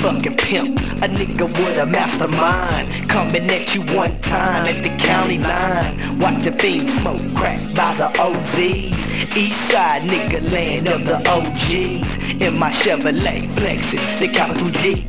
motherfucking pimp, a nigga with a mastermind, coming at you one time at the county line. Watch the fiends smoke crack by the OZs. Eastside nigga land of the OGs. In my Chevrolet flexing the capital G.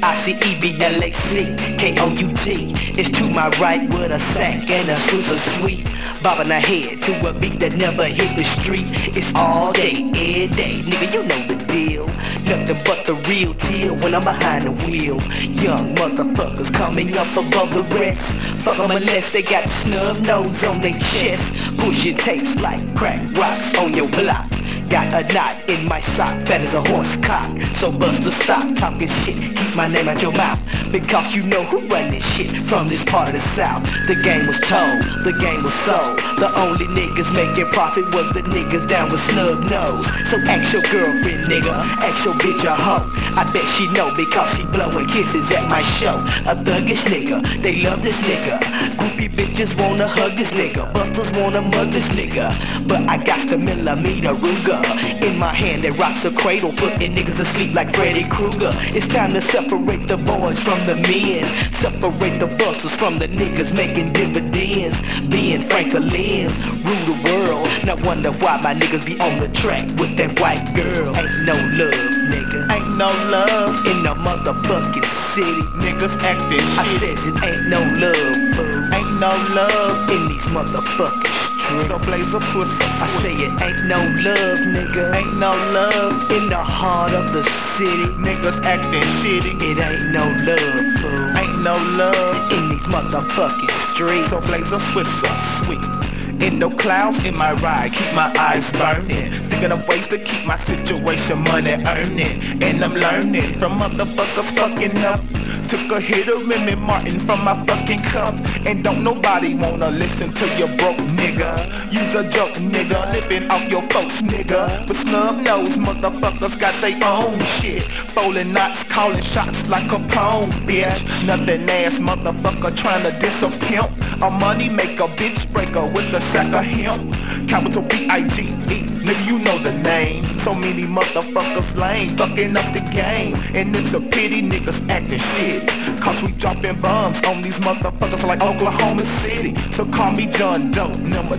UICEBLAC KOUT. It's to my right with a sack and a cruiser sweet. Bobbing ahead to a beat that never hit the street. It's all day, every day, nigga, you know the deal. Nothing but the real deal when I'm behind the wheel. Young motherfuckers coming up above the rest. Fuck 'em unless they got the snub nose on their chest. Pushing tapes like crack rocks on your block. Got a knot in my sock, fat as a horse cock. So bust the stop talking shit, keep my name out your mouth. Because you know who run this shit from this part of the South. The game was told, the game was sold. The only niggas making profit was the niggas down with snub nose. So ask your girlfriend, nigga, ask your bitch a hoe. I bet she know because she blowing kisses at my show. A thuggish nigga, they love this nigga. Goofy bitches wanna hug this nigga. Busters wanna mug this nigga. But I got the millimeter Ruger in my hand that rocks a cradle, putting niggas asleep like Freddy Krueger. It's time to separate the boys from the men. Separate the busters from the niggas making dividends. Being Franklin's, rule the world. Now wonder why my niggas be on the track with that white girl. Ain't no love, nigga. Ain't no love in the motherfucking city. Niggas acting shit. I said it ain't no love, fool. Ain't no love in these motherfucking streets. So blaze a pussy. I say it ain't no love, nigga. Ain't no love in the heart of the city. Niggas acting shitty. It ain't no love, fool. Ain't no love in these motherfucking streets. So blaze a Swisser, sweet. In the clouds in my ride, keep my eyes burning. Thinking of ways to keep my situation money earning. And I'm learning from motherfuckers fucking up. Took a hit of Remy Martin from my fucking cup. And don't nobody wanna listen to your broke nigga. Use a joke nigga, living off your folks nigga. But snub nose motherfuckers got their own shit. Bowling knots, calling shots like Capone, bitch. Nothing ass motherfucker trying to diss a pimp. A money maker, bitch breaker with a sack of hemp. Capital B-I-G-E, nigga you know the name. So many motherfuckers lame, fucking up the game. And it's a pity niggas acting shit. Cause we dropping bombs on these motherfuckers like Oklahoma City. So call me John Doe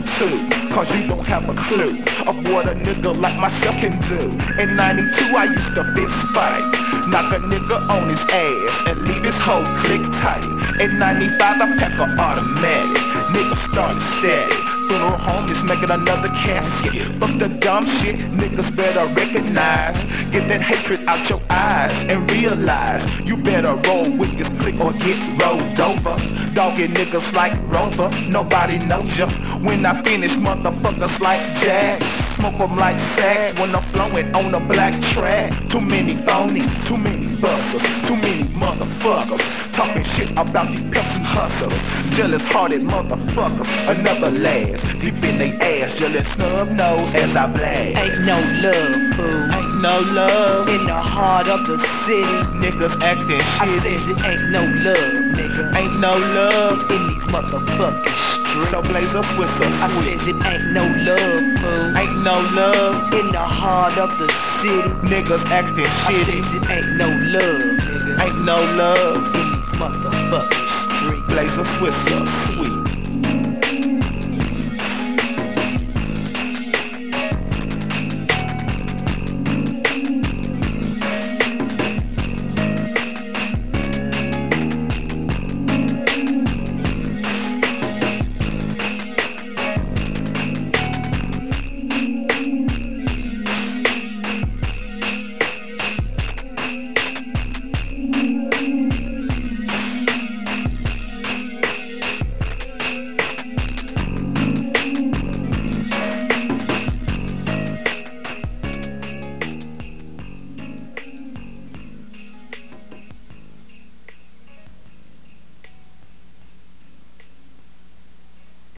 #2. Cause you don't have a clue of what a nigga like myself can do. In 92 I used to fist fight, knock a nigga on his ass and leave his whole click tight. In 95 I pack a automatic, nigga started steady. Funeral home is making another casket. Fuck the dumb shit, niggas better recognize. Get that hatred out your eyes and realize you better roll with this clique or get rolled over. Dogging niggas like Rover, nobody knows ya. When I finish, motherfuckers like Jack. Smoke them like sacks when I'm flowing on a black track. Too many phonies, too many busters, too many motherfuckers talking shit about these pimps and hustlers. Jealous hearted motherfuckers, another last deep in they ass, jealous snub nose as I blast. Ain't no love, fool. Ain't no love in the heart of the city. Niggas acting shitty. I said it ain't no love, nigga. Ain't no love in these motherfucking streets. So blaze up with us. I said it ain't no love, fool. Ain't no love in the heart of the city. Niggas acting shitty. I said it ain't no love, nigga. Ain't no love in these motherfucking streets. Blaze a Swisser, sweet.